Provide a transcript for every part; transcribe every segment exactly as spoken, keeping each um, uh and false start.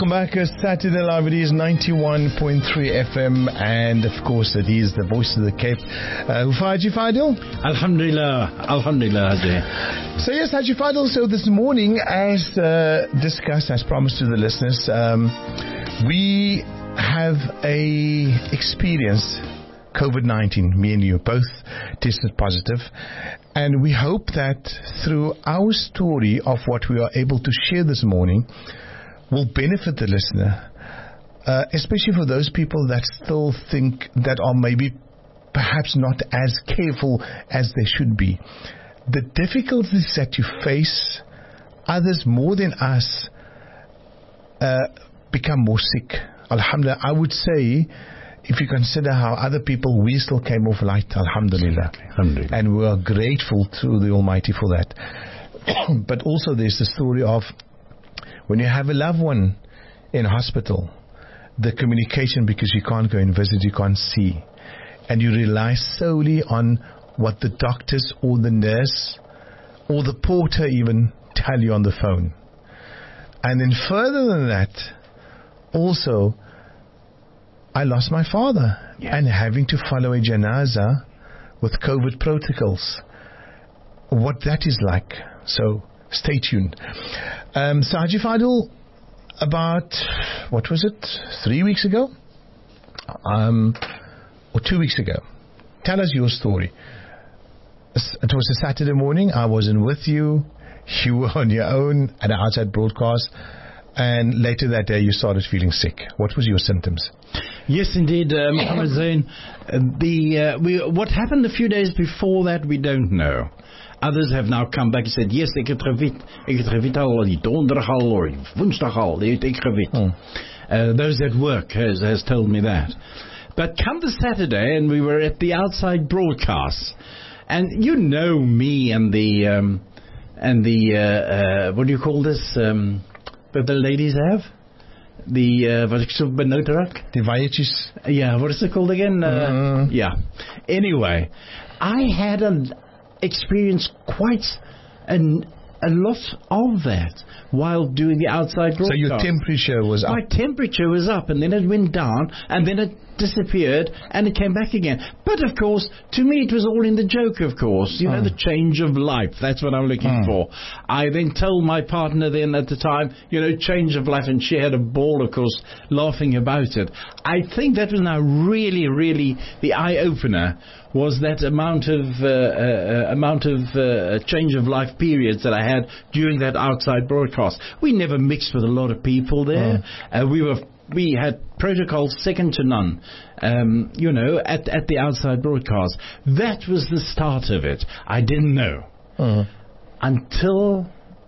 welcome back. It's Saturday Live. It is ninety-one point three F M, and of course it is the voice of the Cape. Uh, Haji Fadil? Alhamdulillah, Alhamdulillah, Haji. So yes, Haji Fadil, so this morning, as uh, discussed, as promised to the listeners, um, we have a experience, COVID nineteen, me and you both tested positive. And we hope that through our story of what we are able to share this morning will benefit the listener, uh, especially for those people that still think that are maybe perhaps not as careful as they should be. The difficulties that you face, others more than us uh, become more sick. Alhamdulillah, I would say, if you consider how other people, we still came off light, alhamdulillah. Alhamdulillah. And we are grateful to the Almighty for that. But also there's the story of when you have a loved one in hospital, the communication, because you can't go and visit, you can't see, and you rely solely on what the doctors or the nurse or the porter even tell you on the phone. And then further than that, also, I lost my father, yeah. and having to follow a janazah with COVID protocols. What that is like. So stay tuned. Um, so Haji Fadil, about, what was it, three weeks ago? Um, or two weeks ago. Tell us your story. It was a Saturday morning. I wasn't with you. You were on your own at an outside broadcast. And later that day, you started feeling sick. What was your symptoms? Yes, indeed, uh, Muhammad Zain. Uh, the uh, we, what happened a few days before that, we don't know. Others have now come back and said, yes, ik het gewit. Ik het gewit al, die donderdag al, or die woensdag al, die het ik gewit. Hmm. Uh, those at work has, has told me that. But come the Saturday, and we were at the outside broadcast. And you know me and the, um, and the, uh, uh, what do you call this, um, that the ladies have? The, uh, wat ek so benoud raak? Die waaiertjies. Yeah, what is it called again? Uh, mm. Yeah. Anyway, I had an experience quite an, a lot of that while doing the outside broadcast. So your temperature was up? My temperature was up, and then it went down, and then it disappeared, and it came back again. But, of course, to me it was all in the joke, of course. You mm. know, the change of life. That's what I'm looking mm. for. I then told my partner then at the time, you know, change of life, and she had a ball, of course, laughing about it. I think that was now really, really the eye-opener, was that amount of uh, uh, amount of uh, change of life periods that I had during that outside broadcast. We never mixed with a lot of people there. Mm. Uh, we were we had protocols second to none, um, you know, at at the outside broadcast. That was the start of it. I didn't know mm. until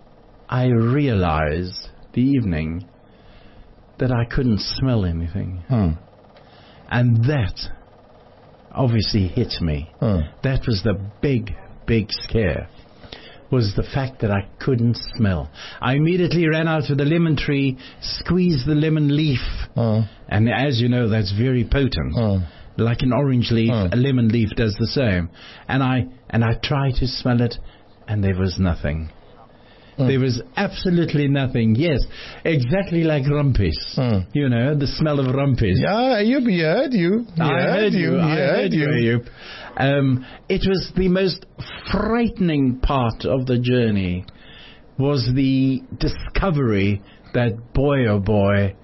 I realized the evening that I couldn't smell anything, mm. and that obviously hit me. Mm. That was the big, big scare, was the fact that I couldn't smell. I immediately ran out to the lemon tree, squeezed the lemon leaf, mm. and as you know, that's very potent. Mm. Like an orange leaf, mm. a lemon leaf does the same. And I and I tried to smell it, and there was nothing. Mm. There was absolutely nothing. Yes, exactly like rumpis. Mm. You know, the smell of rumpis. Yeah, you heard you. I heard, heard you. you. I heard, heard you. you. Um, it was the most frightening part of the journey, was the discovery that, boy oh boy,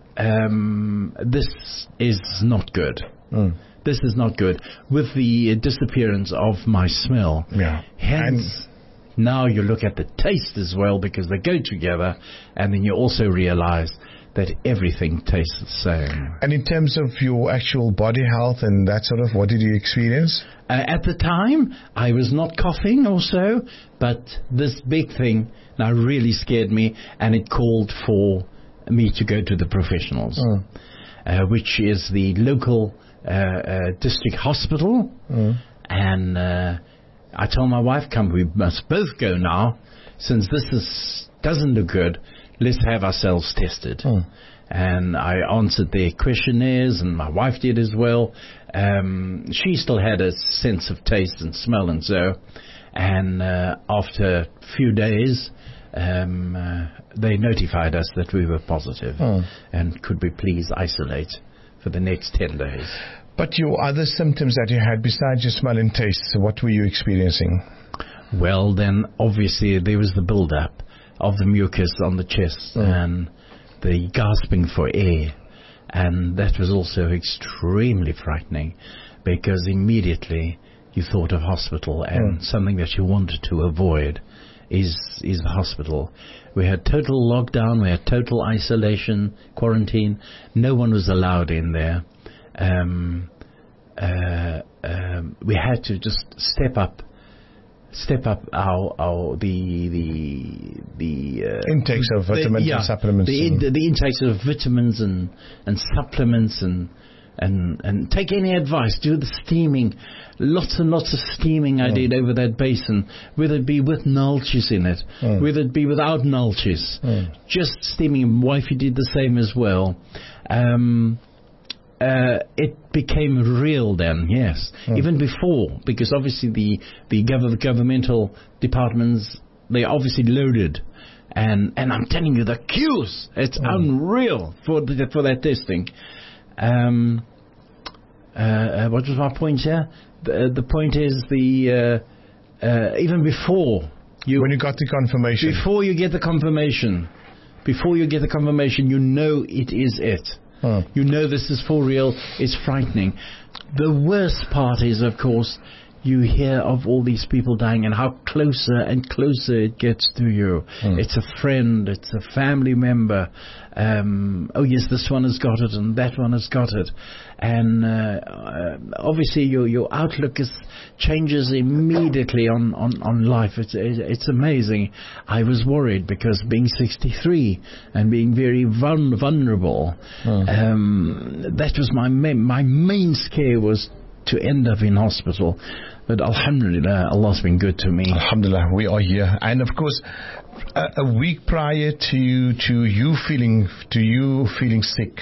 um, this is not good. Mm. This is not good. With the disappearance of my smell. Yeah. Hence, and now you look at the taste as well, because they go together, and then you also realize that everything tastes the same. And in terms of your actual body health and that sort of, what did you experience? Uh, at the time, I was not coughing or so, but this big thing now really scared me, and it called for me to go to the professionals, mm. uh, which is the local uh, uh, district hospital, mm. and uh, I told my wife, come, we must both go now, since this is, doesn't look good. Let's have ourselves tested. Mm. And I answered their questionnaires, and my wife did as well. Um, she still had a sense of taste and smell and so. And uh, after a few days, um, uh, they notified us that we were positive Mm. and could we please isolate for the next ten days. But your other symptoms that you had besides your smell and taste, what were you experiencing? Well, then obviously there was the build-up of the mucus on the chest Mm. and the gasping for air, and that was also extremely frightening because immediately you thought of hospital, and Mm. something that you wanted to avoid is is the hospital. We had total lockdown, we had total isolation, quarantine. No one was allowed in there. Um, uh, um, we had to just step up, step up our our the the the uh, Intakes of vitamins the, yeah, and supplements. The, and the, the intakes of vitamins and and supplements and. And and take any advice. Do the steaming, lots and lots of steaming. I Mm. did over that basin, whether it be with nulches in it, Mm. whether it be without nulches. Mm. Just steaming. Wifey did the same as well. Um, uh, it became real then, yes. Mm. Even before, because obviously the the gov- governmental departments, they obviously loaded. And and I'm telling you, the queues, it's Mm. unreal for the, for that testing. Um, uh, uh, what was my point here? The, the point is the uh, uh, even before you when you got the confirmation. before you get the confirmation, before you get the confirmation, you know it is it. Mm. You know this is for real. It's frightening. The worst part is, of course, you hear of all these people dying and how closer and closer it gets to you. Mm. It's a friend, it's a family member. Um, oh yes, this one has got it and that one has got it. And uh, uh, obviously your your outlook is changes immediately on, on, on life. It's, it's amazing. I was worried because being sixty-three and being very vul- vulnerable, Mm. um, that was my main, my main scare was to end up in hospital. But alhamdulillah, Allah's been good to me. Alhamdulillah, we are here. And of course, a, a week prior to to you feeling to you feeling sick,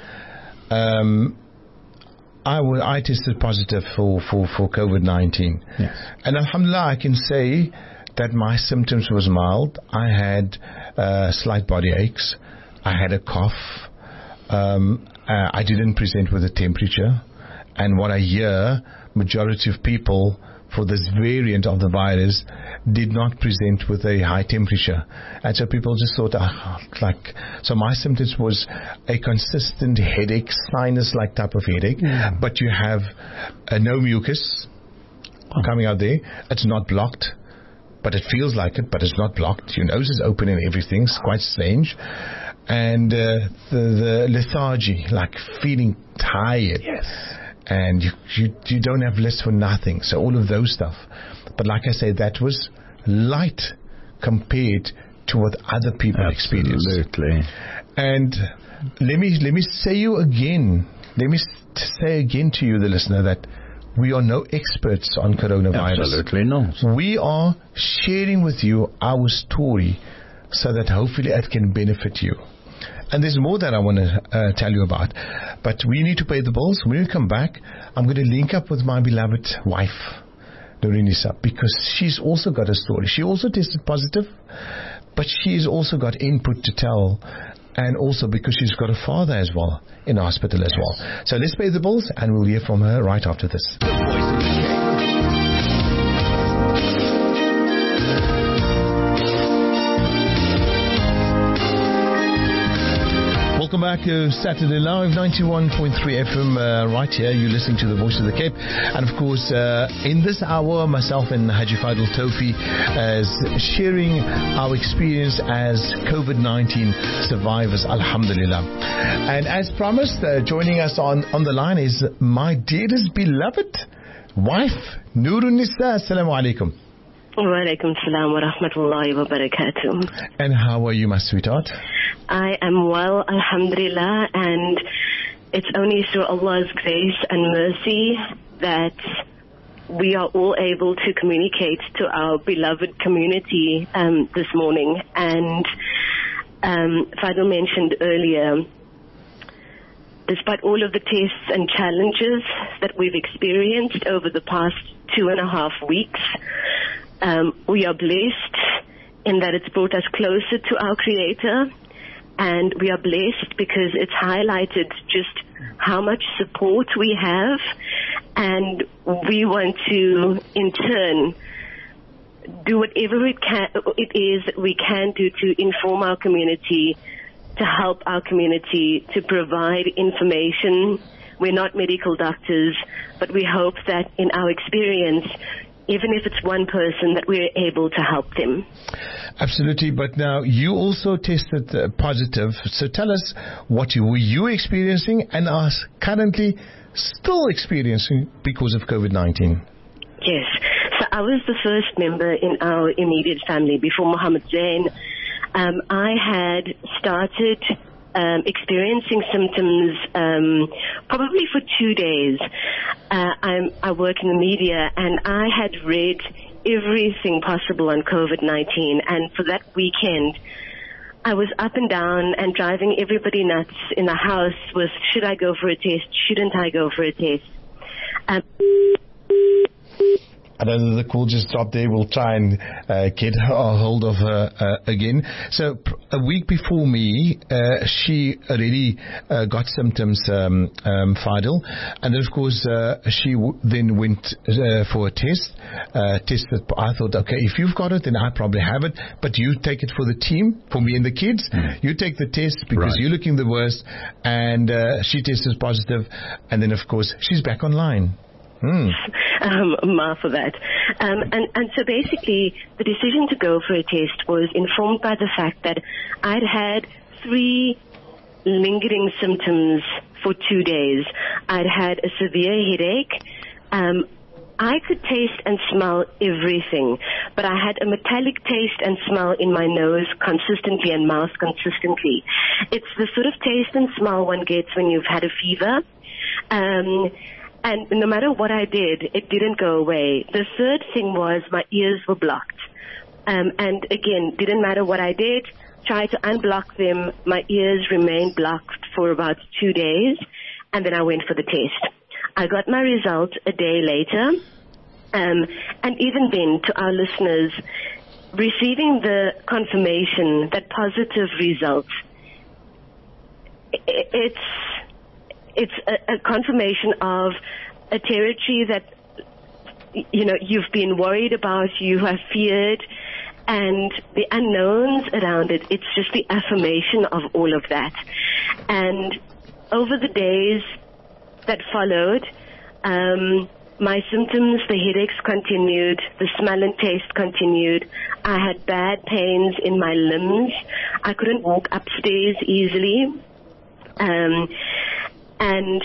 um, I w- I tested positive for for for COVID nineteen. Yes. And alhamdulillah, I can say that my symptoms was mild. I had uh, slight body aches. I had a cough. Um, uh, I didn't present with a temperature. And what I hear, majority of people for this variant of the virus did not present with a high temperature. And so people just thought, ah, like, so my symptoms was a consistent headache, sinus-like type of headache, Mm. but you have uh, no mucus Oh. coming out there. It's not blocked, but it feels like it, but it's not blocked. Your nose is open and everything. It's quite strange. And uh, the, the lethargy, like feeling tired. Yes. And you, you you don't have lists for nothing. So all of those stuff. But like I say, that was light compared to what other people experienced. Absolutely. And let me let me say you again. Let me say again to you, the listener, that we are no experts on coronavirus. Absolutely not. We are sharing with you our story so that hopefully it can benefit you. And there's more that I want to uh, tell you about. But we need to pay the bills. When we come back, I'm going to link up with my beloved wife, Nurinisa, because she's also got a story. She also tested positive, but she's also got input to tell. And also because she's got a father as well in hospital as well. So let's pay the bills, and we'll hear from her right after this. Welcome back to Saturday Live, ninety-one point three F M, uh, right here. You're listening to the Voice of the Cape. And of course, uh, in this hour, myself and Haji Faidal Tofi is sharing our experience as COVID nineteen survivors, alhamdulillah. And as promised, uh, joining us on, on the line is my dearest beloved wife, Nurinisa. Assalamu alaikum. Wa alaikum salam wa rahmatullahi wa barakatuh. And how are you, my sweetheart? I am well, alhamdulillah, and it's only through Allah's grace and mercy that we are all able to communicate to our beloved community um, this morning. And um, Faidal mentioned earlier, despite all of the tests and challenges that we've experienced over the past two and a half weeks, um, we are blessed in that it's brought us closer to our Creator, and we are blessed because it's highlighted just how much support we have, and we want to, in turn, do whatever it can, it is that we can do to inform our community, to help our community, to provide information. We're not medical doctors, but we hope that in our experience, even if it's one person, that we're able to help them. Absolutely. But now you also tested uh, positive. So tell us what you, were you experiencing and are currently still experiencing because of COVID nineteen. Yes. So I was the first member in our immediate family before Mohammed Zain. Um, I had started um, experiencing symptoms um, probably for two days. Uh, I'm, I work in the media, and I had read everything possible on COVID nineteen. And for that weekend, I was up and down and driving everybody nuts in the house with, should I go for a test? Shouldn't I go for a test? Um, I don't know, the call just dropped there. We'll try and uh, get a hold of her uh, again. So pr- a week before me, uh, she already uh, got symptoms, um, um, Fadil. And then, of course, uh, she w- then went uh, for a test. Uh, tested. I thought, okay, if you've got it, then I probably have it. But you take it for the team, for me and the kids. Mm. You take the test because right. you're looking the worst. And uh, she tested positive. And then, of course, she's back online. Hmm. Um, Ma for that. Um, and, and so basically, the decision to go for a test was informed by the fact that I'd had three lingering symptoms for two days. I'd had a severe headache. Um, I could taste and smell everything, but I had a metallic taste and smell in my nose consistently and mouth consistently. It's the sort of taste and smell one gets when you've had a fever. Um, And no matter what I did, it didn't go away. The third thing was my ears were blocked. Um, and again, didn't matter what I did, tried to unblock them. My ears remained blocked for about two days. And then I went for the test. I got my result a day later. Um, and even then, to our listeners, receiving the confirmation, that positive result, it, it's... It's a, a confirmation of a territory that, you know, you've been worried about, you have feared, and the unknowns around it. It's just the affirmation of all of that. And over the days that followed, um, my symptoms, the headaches continued, the smell and taste continued. I had bad pains in my limbs. I couldn't walk upstairs easily. Um, And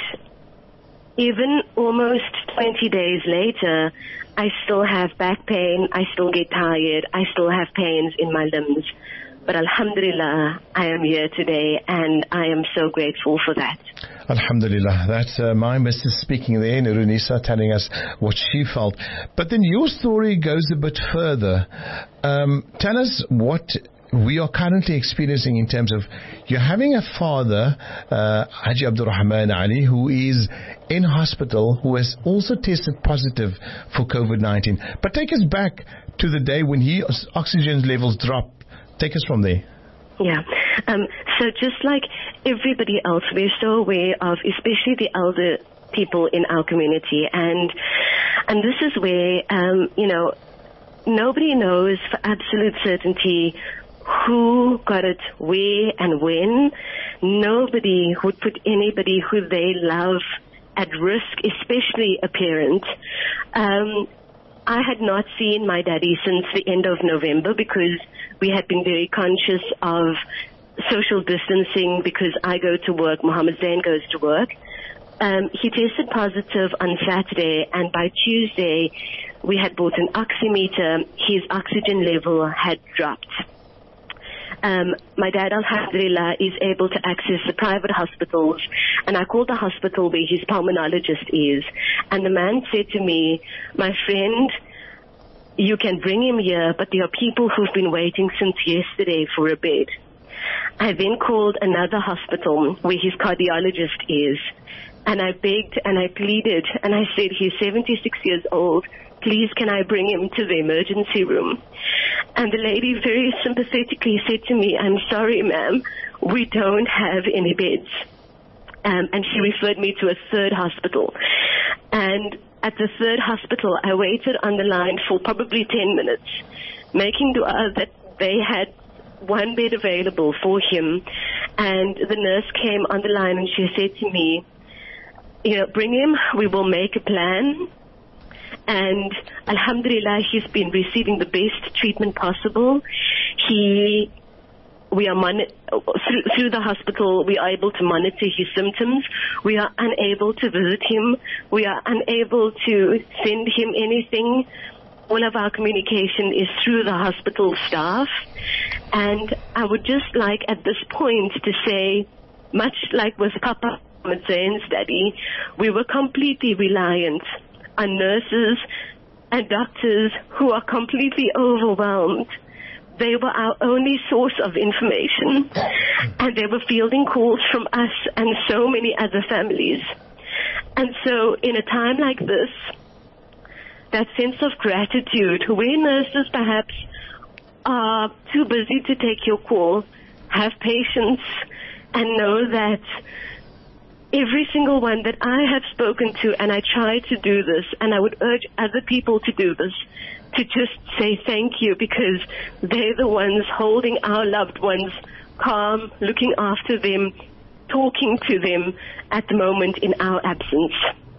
even almost twenty days later, I still have back pain, I still get tired, I still have pains in my limbs. But alhamdulillah, I am here today, and I am so grateful for that. Alhamdulillah. That's uh, my missus speaking there, Nurunisa, telling us what she felt. But then your story goes a bit further. Um, tell us what we are currently experiencing in terms of you're having a father, uh, Haji Abdul Rahman Ali, who is in hospital, who has also tested positive for COVID nineteen. But take us back to the day when his oxygen levels dropped. Take us from there. Yeah. Um, so just like everybody else, we're so aware of, especially the elder people in our community. And, and this is where, um, you know, nobody knows for absolute certainty who got it, where and when. Nobody would put anybody who they love at risk, especially a parent. Um, I had not seen my daddy since the end of November because we had been very conscious of social distancing because I go to work, Mohammed Zain goes to work. Um, he tested positive on Saturday, and by Tuesday we had bought an oximeter. His oxygen level had dropped. Um, my dad, alhamdulillah, is able to access the private hospitals, and I called the hospital where his pulmonologist is, and the man said to me, my friend, you can bring him here, but there are people who've been waiting since yesterday for a bed. I then called another hospital where his cardiologist is, and I begged and I pleaded, and I said, he's seventy-six years old, please can I bring him to the emergency room? And the lady very sympathetically said to me, "I'm sorry, ma'am, we don't have any beds." Um, and she referred me to a third hospital. And at the third hospital, I waited on the line for probably ten minutes, making dua that they had one bed available for him. And the nurse came on the line and she said to me, you know, bring him, we will make a plan. And alhamdulillah, he's been receiving the best treatment possible. He, we are mon- through, through the hospital, we are able to monitor his symptoms. We are unable to visit him. We are unable to send him anything. All of our communication is through the hospital staff. And I would just like at this point to say, much like with Papa Mohammed Zain's daddy, we were completely reliant on nurses and doctors who are completely overwhelmed. They were our only source of information, and they were fielding calls from us and so many other families. And so in a time like this, that sense of gratitude, where nurses perhaps are too busy to take your call, have patience and know that every single one that I have spoken to, and I try to do this, and I would urge other people to do this, to just say thank you, because they're the ones holding our loved ones calm, looking after them, talking to them at the moment in our absence.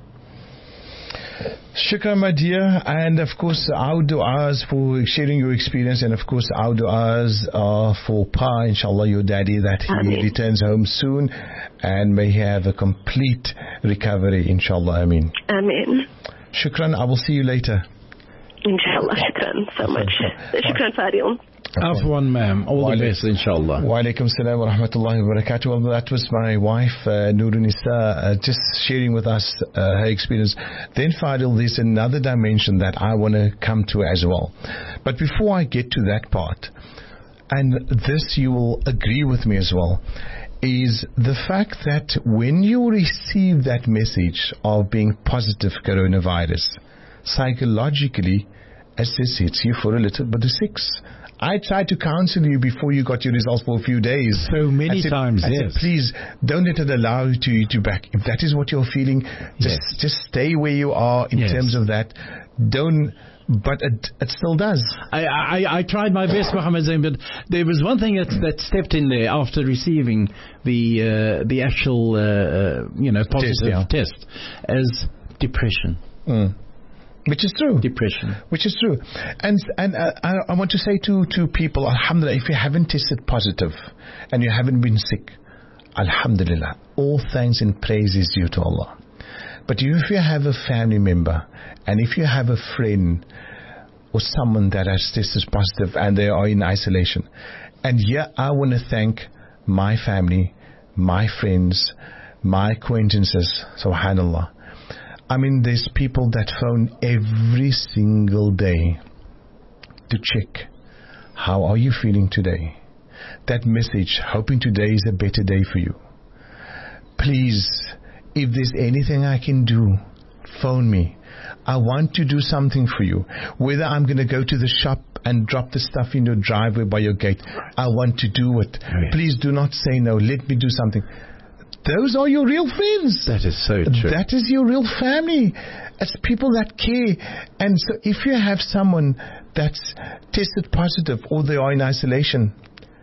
Shukran, my dear, and of course our du'as for sharing your experience, and of course our du'as are for Pa, inshallah, your daddy, that he Ameen. returns home soon and may have a complete recovery, inshallah. Ameen. Ameen. Shukran, I will see you later. Inshallah, shukran so much. Shukran, Fadil. Afwan, ma'am. All the best, inshallah. Wa alaikum salam wa rahmatullahi wa barakatuh. Well, that was my wife, uh, Nurunisa, uh, just sharing with us uh, her experience. Then, Fadil, there's another dimension that I want to come to as well. But before I get to that part, and this you will agree with me as well, is the fact that when you receive that message of being positive coronavirus, psychologically, as this hits you for a little bit of six. I tried to counsel you before you got your results for a few days. So many I said, times, I yes. said, please, don't let it allow you to, to back. If that is what you're feeling, just Yes. just stay where you are in Yes. terms of that. Don't, but it, it still does. I, I, I tried my best, Mohammed Zain, but there was one thing that, that stepped in there after receiving the uh, the actual, uh, uh, you know, positive Test, yeah. test, as depression. Mm. Which is true. Depression. Which is true. And and uh, I, I want to say to, to people, alhamdulillah, if you haven't tested positive and you haven't been sick, alhamdulillah, all thanks and praise is due to Allah. But if you have a family member and if you have a friend or someone that has tested positive and they are in isolation, and here I want to thank my family, my friends, my acquaintances, subhanallah. I mean, there's people that phone every single day to check, how are you feeling today? That message, hoping today is a better day for you. Please, if there's anything I can do, phone me. I want to do something for you. Whether I'm going to go to the shop and drop the stuff in your driveway by your gate, I want to do it. Oh, yes. Please do not say no. Let me do something. Those are your real friends. That is so true. That is your real family. It's people that care. And so if you have someone that's tested positive or they are in isolation,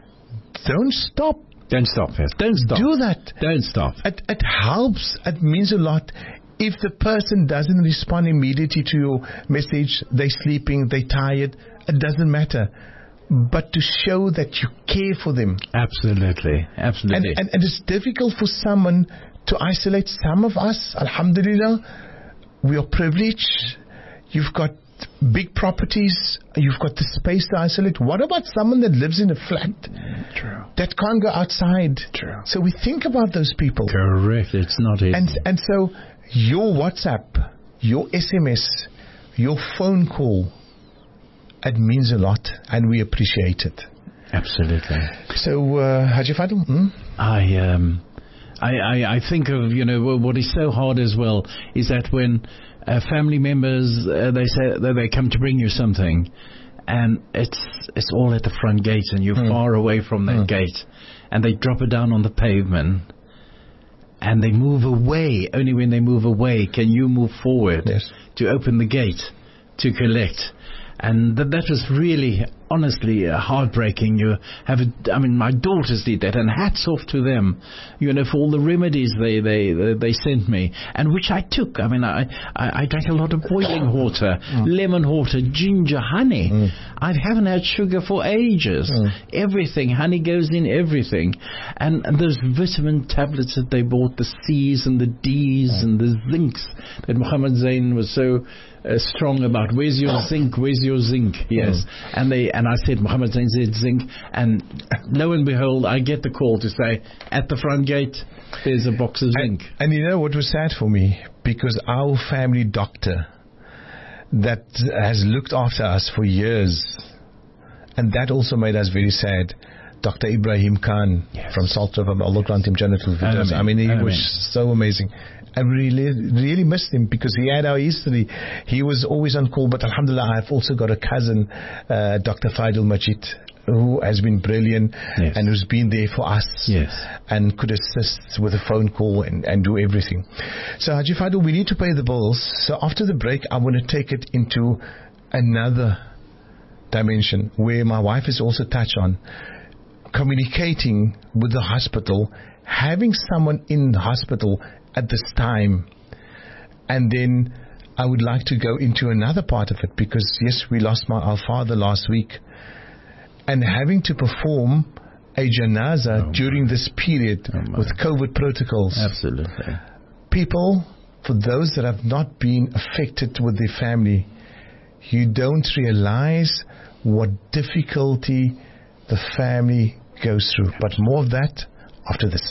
don't stop. Don't stop, yes. Don't stop. Do that. Don't stop. It, it helps. It means a lot. If the person doesn't respond immediately to your message, they're sleeping, they're tired, it doesn't matter. But to show that you care for them. Absolutely. Absolutely. And, and, and it's difficult for someone to isolate. Some of us, alhamdulillah, we are privileged. You've got big properties. You've got the space to isolate. What about someone that lives in a flat? True. That can't go outside. True. So we think about those people. Correct. It's not easy. And, and so your WhatsApp, your S M S, your phone call, it means a lot, and we appreciate it. Absolutely. So, uh, Haji Fadil? Hmm? I um, I, I I think of, you know, what is so hard as well is that when uh, family members uh, they say that they come to bring you something, and it's it's all at the front gate, and you're mm. far away from that mm. gate, and they drop it down on the pavement, and they move away. Only when they move away can you move forward yes. to open the gate to collect. And that, that was really, honestly, uh, heartbreaking. You have, a, I mean, my daughters did that, and hats off to them, you know, for all the remedies they they they sent me, and which I took. I mean, I I, I drank a lot of boiling water, mm. lemon water, ginger, honey. Mm. I haven't had sugar for ages. Mm. Everything, honey goes in everything, and, and those vitamin tablets that they bought, the C's and the D's mm. and the zincs that Muhammad Zain was so. Uh, strong about. Where's your zinc? Where's your zinc? Yes. Mm. And they and I said, Muhammad Zain said zinc, and lo and behold, I get the call to say, at the front gate, there's a box of zinc. And, and you know what was sad for me? Because our family doctor that has looked after us for years, and that also made us very sad, Doctor Ibrahim Khan yes. from Salt River, Allah grant him Jannatul Firdaus. I mean, he Amen. was so amazing. I really, really missed him because he had our history. He was always on call. But Alhamdulillah, I've also got a cousin, uh, Doctor Faidul Majid, who has been brilliant yes. and who's been there for us yes. and could assist with a phone call and, and do everything. So Haji Faidul, we need to pay the bills. So after the break, I want to take it into another dimension where my wife has also touched on communicating with the hospital, having someone in the hospital at this time. And then I would like to go into another part of it, because yes, we lost my, our father last week, and having to perform a janaza oh during this period oh with COVID protocols. Absolutely. People, for those that have not been affected with their family, you don't realize what difficulty the family goes through. But more of that after this.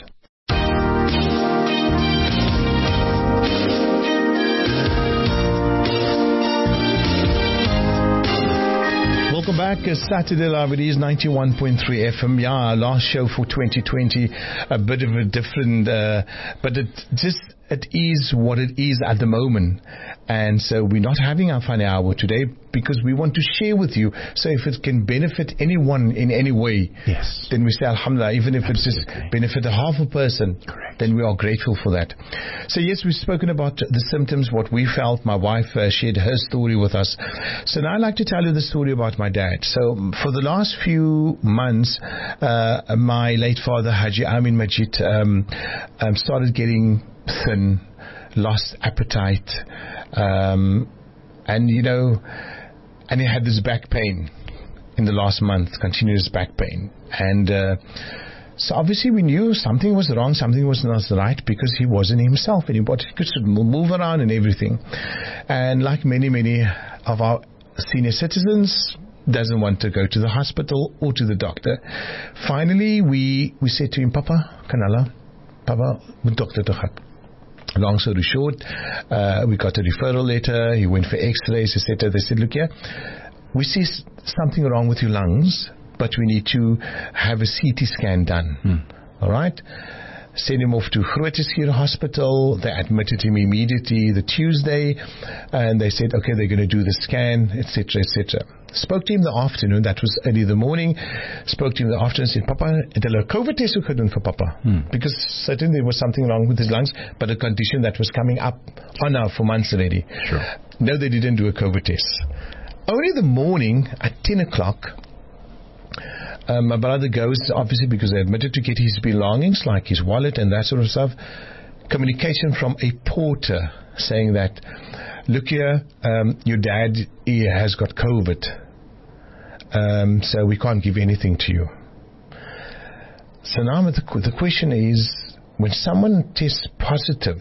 Welcome back. It's Saturday Live. It is ninety-one point three F M. Yeah, last show for twenty twenty. A bit of a different, uh, but it just it is what it is at the moment. And so we're not having our funny hour today because we want to share with you. So if it can benefit anyone in any way, yes, then we say Alhamdulillah. Even if Absolutely. It's just benefit a half a person, correct, then we are grateful for that. So yes, we've spoken about the symptoms, what we felt. My wife uh, shared her story with us. So now I'd like to tell you the story about my dad. So for the last few months, uh, my late father, Haji Amin Majid, um, um, started getting thin, lost appetite, um, and you know, and he had this back pain in the last month, continuous back pain, and uh, so obviously we knew something was wrong, something was not right, because he wasn't himself anymore. He could move around and everything, and like many many of our senior citizens, doesn't want to go to the hospital or to the doctor. Finally, we we said to him, Papa, Kanala, Papa, doctor to have. Long story short, uh, we got a referral letter. He went for x-rays, et cetera. They said, look here, we see something wrong with your lungs, but we need to have a C T scan done. Hmm. All right? Sent him off to Grooteskier Hospital. They admitted him immediately the Tuesday, and they said, okay, they're going to do the scan, et cetera, et cetera. Spoke to him in the afternoon. That was early in the morning. Spoke to him in the afternoon. Said, Papa, het hulle 'n COVID test ook gedoen for Papa, hmm. because certainly there was something wrong with his lungs, but a condition that was coming up on now for months already. Sure. No, they didn't do a COVID test. Only the morning at ten o'clock. Um, my brother goes, obviously, because they admitted to get his belongings, like his wallet and that sort of stuff. Communication from a porter saying that, look here, um, your dad he has got COVID, um, so we can't give anything to you. So now the, the question is, when someone tests positive,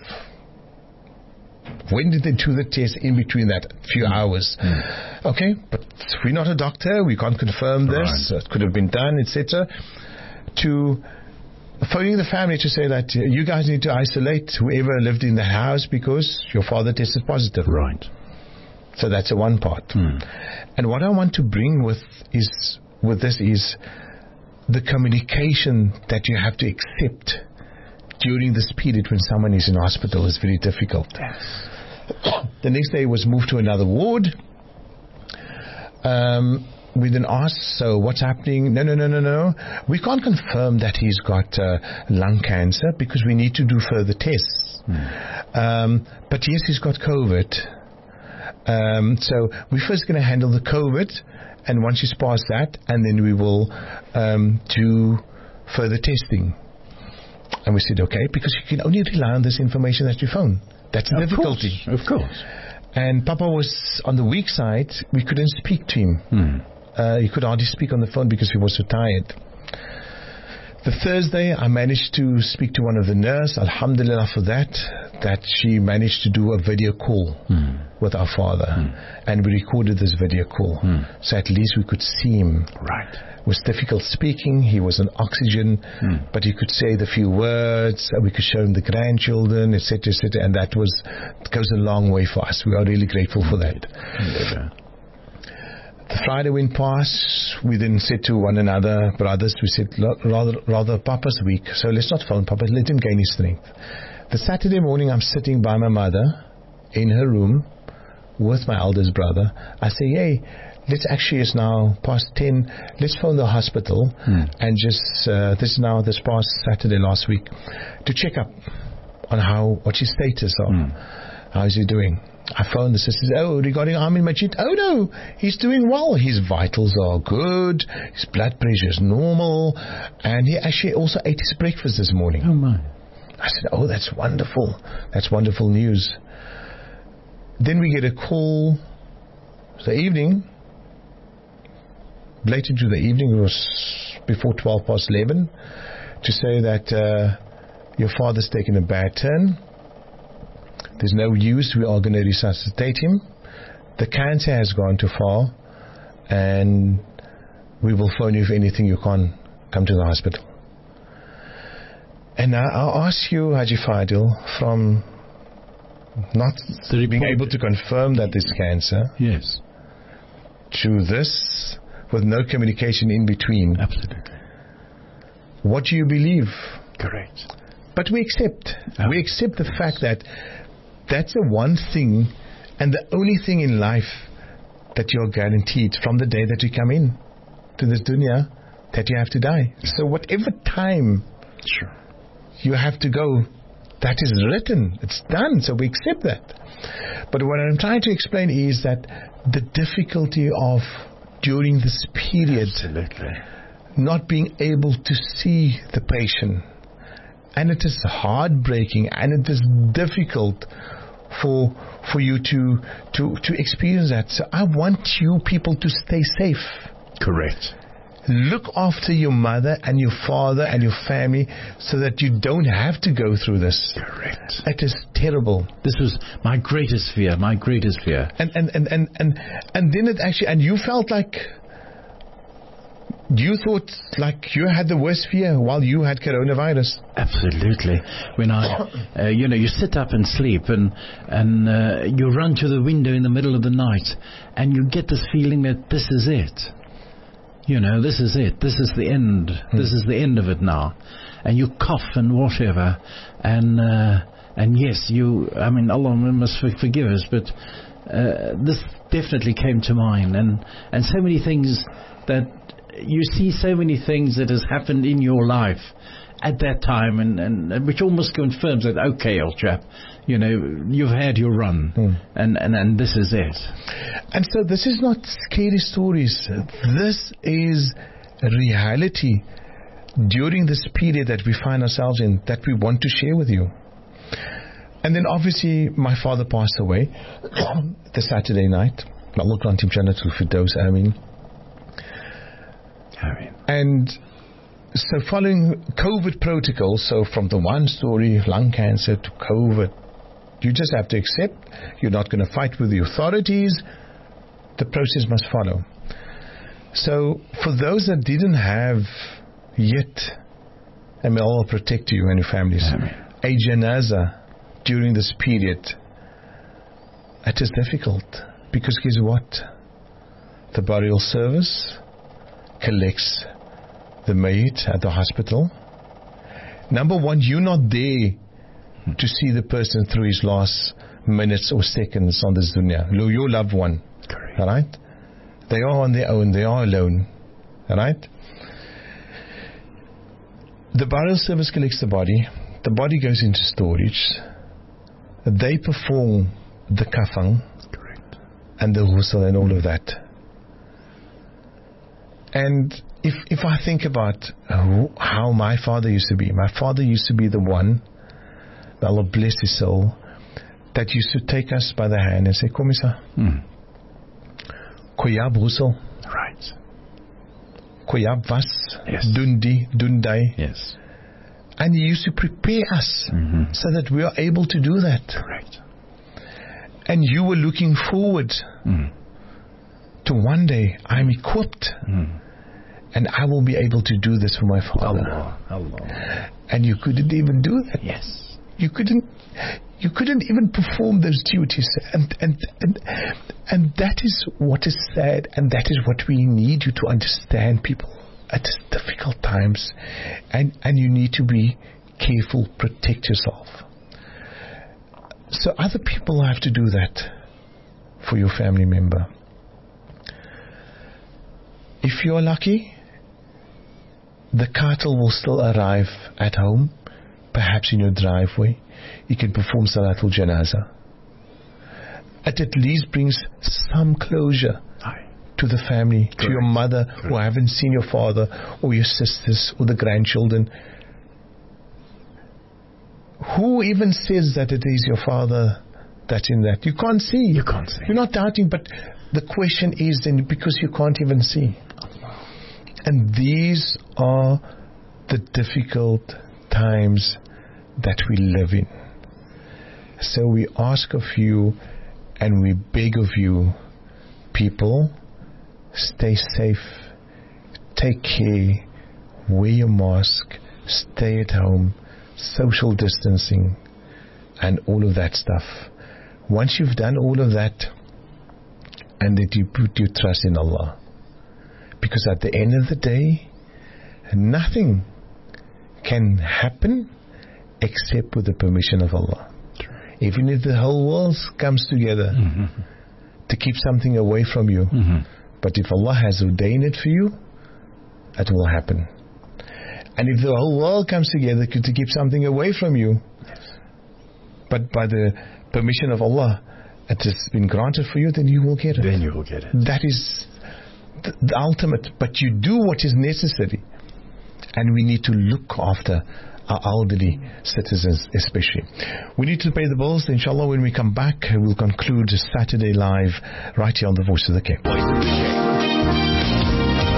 when did they do the test in between that few hours? Mm. Okay, but we're not a doctor. We can't confirm this. Right. So it could have been done, et cetera. To phoning the family to say that you guys need to isolate whoever lived in the house because your father tested positive. Right. So that's the one part. Mm. And what I want to bring with is with this is the communication that you have to accept during this period when someone is in hospital is very difficult. Yes. The next day was moved to another ward. Um, we then asked, so what's happening? No, no, no, no, no. We can't confirm that he's got uh, lung cancer because we need to do further tests. Mm. Um, but yes, he's got COVID. Um, so we're first going to handle the COVID, and once he's past that, and then we will um, do further testing. And we said, okay, because you can only rely on this information that you phone. That's the of difficulty. Course, of course. And Papa was on the weak side. We couldn't speak to him. Hmm. Uh, he could hardly speak on the phone because he was so tired. The Thursday, I managed to speak to one of the nurses. Alhamdulillah for that, that she managed to do a video call hmm. with our father. Hmm. And we recorded this video call. Hmm. So at least we could see him. Right. It was difficult speaking. He was on oxygen, hmm. but he could say the few words. We could show him the grandchildren, et cetera, et cetera. And that was it goes a long way for us. We are really grateful for that. Yeah. The Friday went past. We then said to one another, brothers, we said, rather, rather Papa's weak, so let's not phone Papa. Let him gain his strength. The Saturday morning, I'm sitting by my mother in her room with my eldest brother. I say, hey, let's actually, it's now past ten, let's phone the hospital hmm. and just, uh, this is now, this past Saturday last week, to check up on how, what's his status of, hmm. how is he doing. I phoned the sisters, oh, regarding Amin Majid, oh no, he's doing well, his vitals are good, his blood pressure is normal, and he actually also ate his breakfast this morning. Oh my. I said, oh, that's wonderful, that's wonderful news. Then we get a call the evening, late into the evening, it was before twelve past eleven, to say that uh, your father's taken a bad turn. There's no use. We are going to resuscitate him. The cancer has gone too far, and we will phone you if anything you can't come to the hospital. And now I'll ask you, Haji Fadil, from not being able to confirm that there's cancer, yes, to this, with no communication in between. Absolutely. What do you believe? Correct. But we accept. Oh. We accept the fact that that's the one thing and the only thing in life that you're guaranteed from the day that you come in to this dunya, that you have to die. So whatever time sure. you have to go, that is written. It's done. So we accept that. But what I'm trying to explain is that the difficulty of during this period Absolutely. not being able to see the patient, and it is heartbreaking and it is difficult for for you to to to experience that. So I want you people to stay safe. Correct. Look after your mother and your father and your family so that you don't have to go through this. Correct. It is terrible. This was my greatest fear, my greatest fear. And and, and, and, and, and then it actually, and you felt like, you thought like you had the worst fear while you had coronavirus. Absolutely. When I, uh, you know, you sit up and sleep and, and uh, you run to the window in the middle of the night and you get this feeling that this is it. You know, this is it. This is the end. Hmm. This is the end of it now. And you cough and whatever. And uh, and yes, you, I mean, Allah must forgive us, but uh, this definitely came to mind. And, and so many things that, you see so many things that has happened in your life at that time, and, and, and which almost confirms that, okay, old chap, you know, you've had your run, mm. and, and, and this is it. And so this is not scary stories. This is reality during this period that we find ourselves in, that we want to share with you. And then obviously my father passed away the Saturday night. Allah grant him Jannatul Firdaus, Ameen. And so following COVID protocols, so from the one story, lung cancer, to COVID, you just have to accept. You're not going to fight with the authorities. The process must follow. So for those that didn't have yet, and may Allah protect you and your families, Amen. a janazah during this period, it is difficult. Because guess what? The burial service collects the mayit at the hospital. Number one, you're not there to see the person through his last minutes or seconds on this dunya. Your loved one. Correct. All right? They are on their own. They are alone. All right? The burial service collects the body. The body goes into storage. They perform the kafan. Correct. And the ghusl and all of that. And if if I think about who, how my father used to be, my father used to be the one, Allah bless his soul, that used to take us by the hand and say, Kom isa, Hmm. koyab ghusl, Right. koyab was, Yes. dundi, dundai. Yes. And he used to prepare us Mm-hmm. so that we are able to do that. Correct. And you were looking forward Mm. to one day, I'm equipped Mm. and I will be able to do this for my father. Allah. Allah. And you couldn't even do that. Yes. You couldn't you couldn't even perform those duties, and and and and that is what is sad, and that is what we need you to understand, people, at difficult times, and and you need to be careful, protect yourself. So other people have to do that for your family member. If you're lucky, the cattle will still arrive at home, perhaps in your driveway. You can perform Salatul Janazah. It at least brings some closure Aye. to the family, to your Correct. mother who haven't seen your father, or your sisters, or the grandchildren. Who even says that it is your father that's in that? You can't see. You can't see. You're not doubting, but the question is then because you can't even see. And these are the difficult times that we live in. So we ask of you and we beg of you, people, stay safe, take care, wear your mask, stay at home, social distancing, and all of that stuff. Once you've done all of that, and that you put your trust in Allah, because at the end of the day, nothing can happen except with the permission of Allah. Even if the whole world comes together Mm-hmm. to keep something away from you, Mm-hmm. but if Allah has ordained it for you, it will happen. And if the whole world comes together to keep something away from you, but by the permission of Allah, it has been granted for you, then you will get it. Then you will get it. That is the, the ultimate. But you do what is necessary. And we need to look after our elderly citizens especially. We need to pay the bills. Inshallah, when we come back, we'll conclude Saturday Live right here on the Voice of the Cape. Voice of the Cape.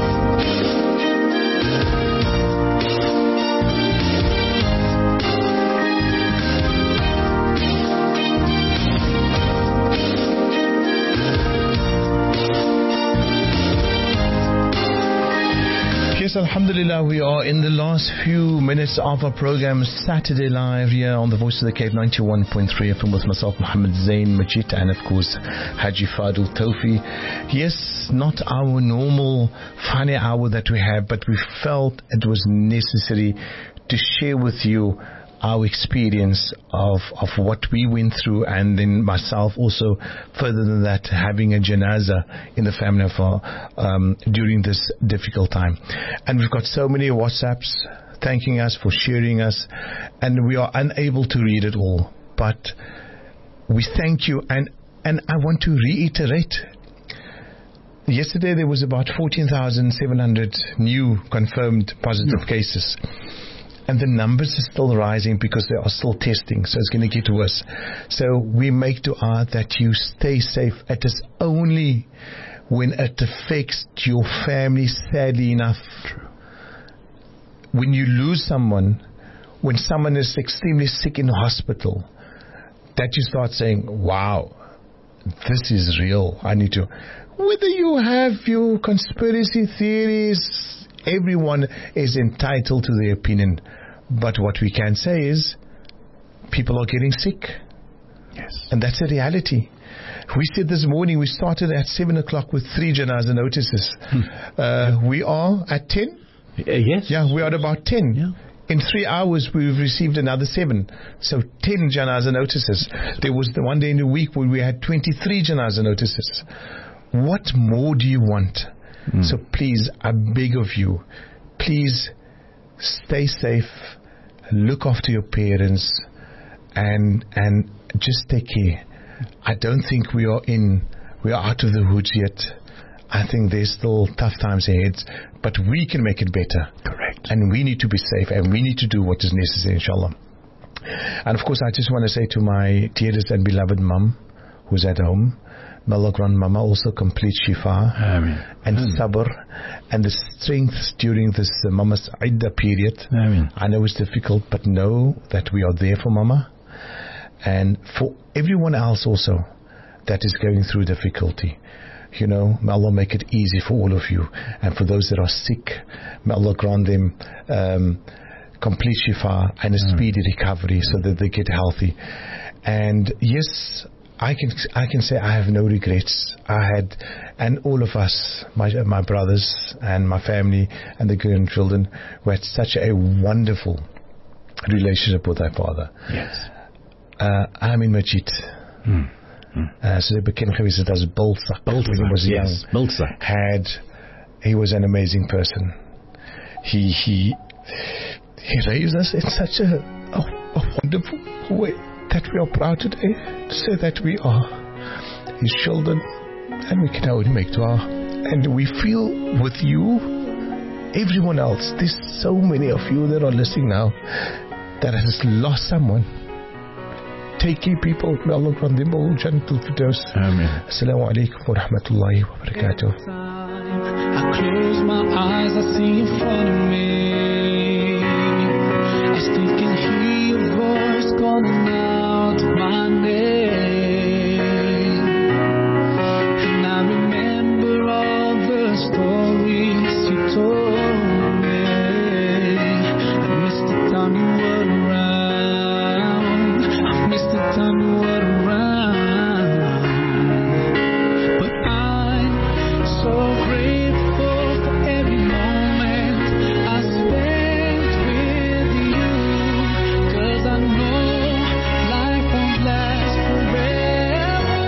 Yes, Alhamdulillah, we are in the last few minutes of our program, Saturday Live here on the Voice of the Cape, ninety-one point three F M with myself, Muhammad Zain Majid, and of course, Haji Fadul Tofi. Yes, not our normal funny hour that we have, but we felt it was necessary to share with you our experience of, of what we went through, and then myself also, further than that, having a janazah in the family of our, um, during this difficult time. And we've got so many WhatsApps thanking us for sharing us, and we are unable to read it all, but we thank you. And, and I want to reiterate, yesterday there was about fourteen thousand seven hundred new confirmed positive No. cases. And the numbers are still rising because they are still testing, so it's going to get worse. So we make dua that you stay safe. It is only when it affects your family, sadly enough, when you lose someone, when someone is extremely sick in the hospital, that you start saying, wow, this is real. I need to... Whether you have your conspiracy theories, everyone is entitled to their opinion. But what we can say is, people are getting sick. Yes. And that's a reality. We said this morning, we started at seven o'clock with three janazah notices. uh, we are at ten? Uh, yes. Yeah, we are at about ten. Yeah. In three hours, we've received another seven. So ten janazah notices. There was the one day in the week where we had twenty-three janazah notices. what more do you want? Mm. So please, I beg of you, please stay safe, look after your parents, and and just take care. I don't think we are in, we are out of the woods yet. I think there's still tough times ahead, but we can make it better. Correct. And we need to be safe, and we need to do what is necessary, inshallah. And of course, I just want to say to my dearest and beloved mum, who's at home, may Allah grant Mama also complete shifa Ameen. and Ameen. sabr and the strength during this uh, Mama's iddah period. Ameen. I know it's difficult, but know that we are there for Mama and for everyone else also that is going through difficulty. You know, may Allah make it easy for all of you. And for those that are sick, may Allah grant them um, complete shifa and a speedy recovery so that they get healthy. And yes, I can I can say I have no regrets. I had, and all of us, my my brothers and my family and the grandchildren, we had such a wonderful relationship with our father. Yes. Uh, Amin Majid. Hmm. Uh, so they became geweest as Bulsak when he was young. Yes, Bulsak. Had he was an amazing person. He he he raised us in such a, a, a wonderful way that we are proud today to say that we are his children, and we can now make dua. And we feel with you, everyone else. There's so many of you that are listening now that has lost someone. Take care, people. May Allah grant them all Jannatul Firdaus. Ameen. Assalamu alaikum wa rahmatullahi wa barakatuh. I close my eyes, I see in front of me. I still can hear your voice calling out my name. And I remember all the stories you told me. I missed the time you were around. I missed the time you were around. But I'm so grateful for every moment I spent with you. 'Cause I know life won't last forever.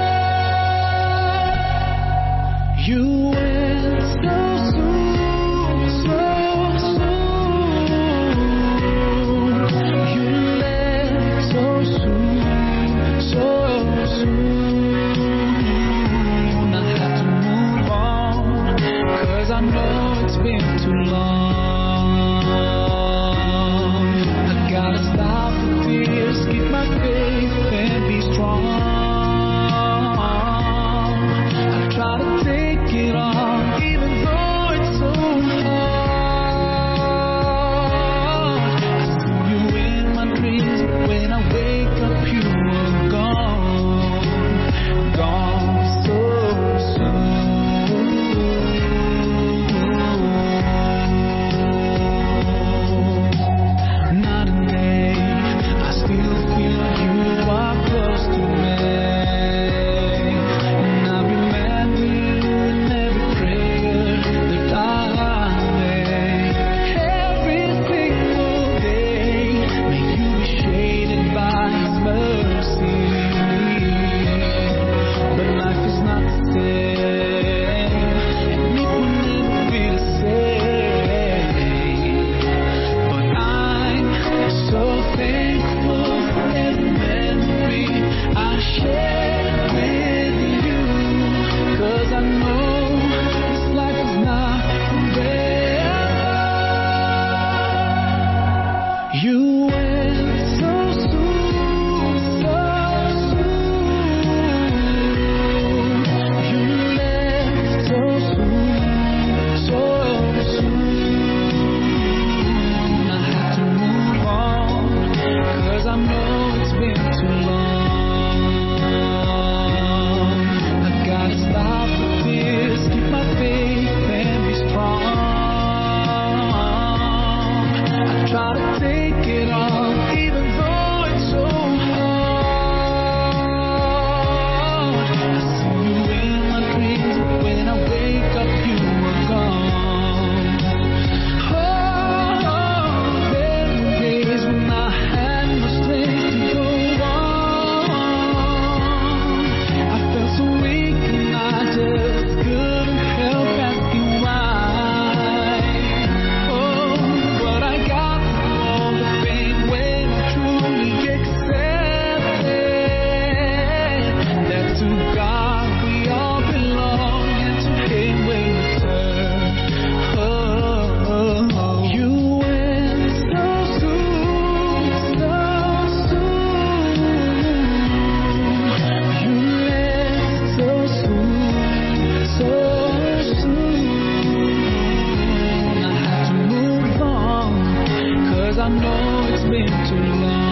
You went so soon, so soon. You left so soon, so soon. I had to move on, 'cause I know it's been too long. I gotta stop the tears, keep my faith and be strong. I try to take it on, even though it's so hard. I see you in my dreams, but when I wake up you are gone, gone so soon. I know it's been too long.